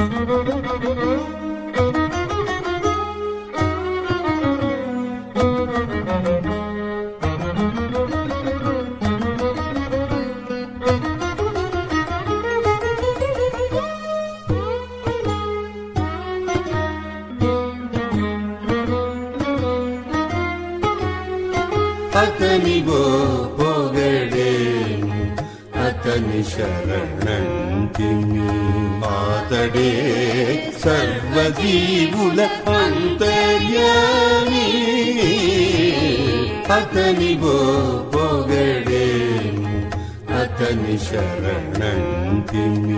అతనివో పొగడేను అతని శరణంటిని అతడే సర్వజీవుల అంతర్యామి అతనివో పొగడేను అతని శరణంటిని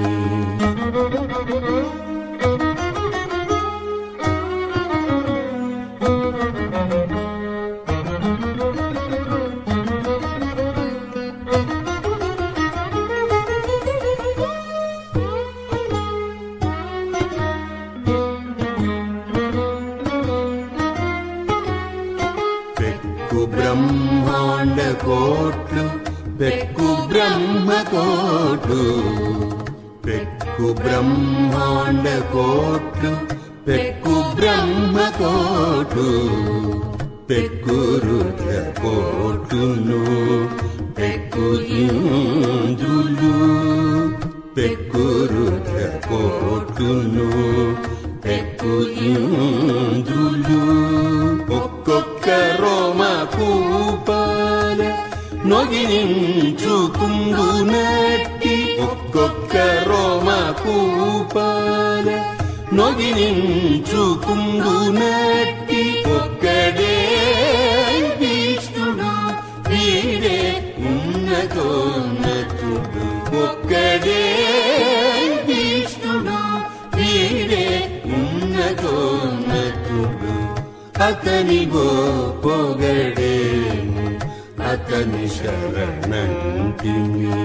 బ్రహ్మాండ కోట్లు పెక్కు బ్రహ్మ కోట్లు పెక్కు బ్రహ్మాండ కోట్లు పెక్కు బ్రహ్మ కోట్లు పెక్కు రుద్ర కోట్లును పెక్కు ఇంద్రులు పెక్కు రుద్ర కోట్లును పెక్కు ఇంద్రులు ఒక్కొక్క రోమ కూపాల నొగినించుకుందునట్టి ఒక్కొక్క రోమ కూపాల నొగినించుకుందునట్టి ఒక్కడే విష్ణుడు వీడే ఉన్నతోన్నతుడు ఒక్కడే విష్ణుడు వీడే ఉన్నతోన్నతుడు అతనివో పొగడేను అతని శరణంటిని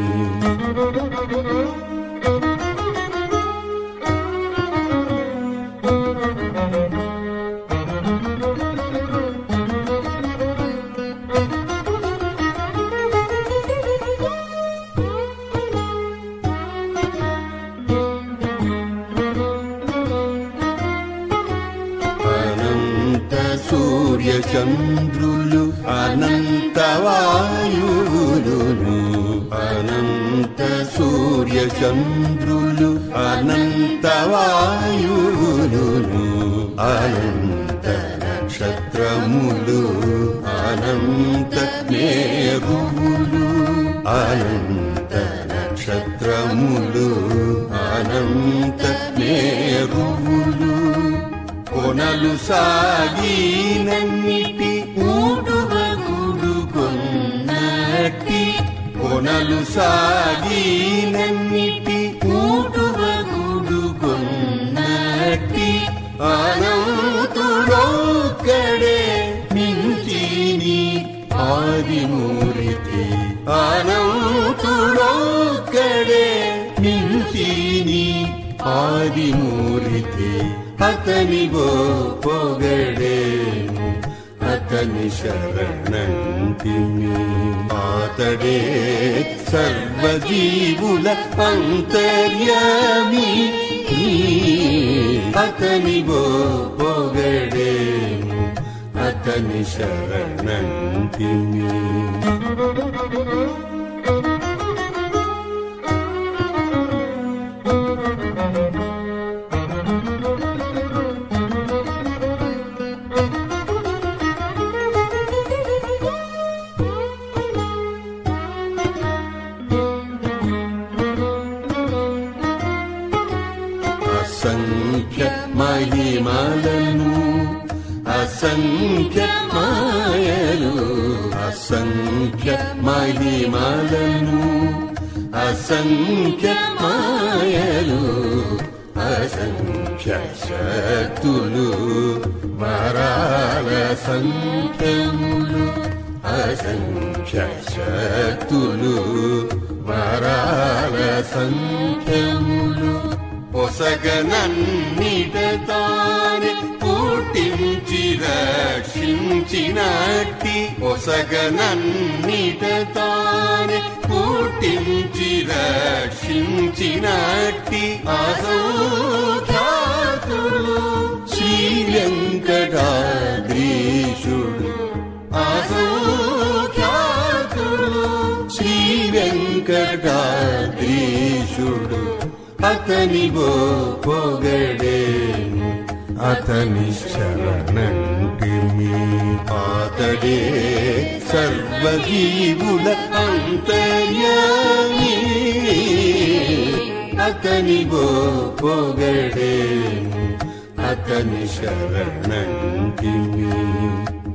చంద్రులు అనంత వాయువులును అనంత సూర్య చంద్రులు అనంత వాయువులును అనంత నక్షత్రములు అనంత మేరువులు అనంత నక్షత్రములు అనంత మేరువులు కొనలు సాగినన్నిటి ఊటువగుడు కొన్నట్టి కొనలు సాగినన్నిటి ఊటువగుడు కొన్నట్టి అనంతుడొక్కడే మించిని ఆదిమూర్తి అనంతుడొక్కడే మించిని ఆదిమూర్తి అతనివో పొగడేను అతని శరణంటిని అతడే సర్వజీవుల అంతర్యామి అతనివో పొగడేను అతని శరణంటిని అసంఖ్య మహిమలను అసంఖ్య మాయలు అసంఖ్య మహిమలను అసంఖ్య మాయలు అసంఖ్య శక్తులు వరాల సంఖ్యములు అసంఖ్య శక్తులు వరాల సంఖ్యములు పొసగనన్నిట తానే పుట్టించి రక్షించినట్టి పొసగనన్నిట తానే పుట్టించి రక్షించినట్టి అసంఖ్య వెంకటాద్రీశుడు అసౌఖ్యాతుడు శ్రీ వెంకటాద్రీశుడు అతని పొగడేను అతని శరణంటిమి అతడే సర్వజీవుల అంతర్యామి అతని పొగడేను అతని శరణంటిమి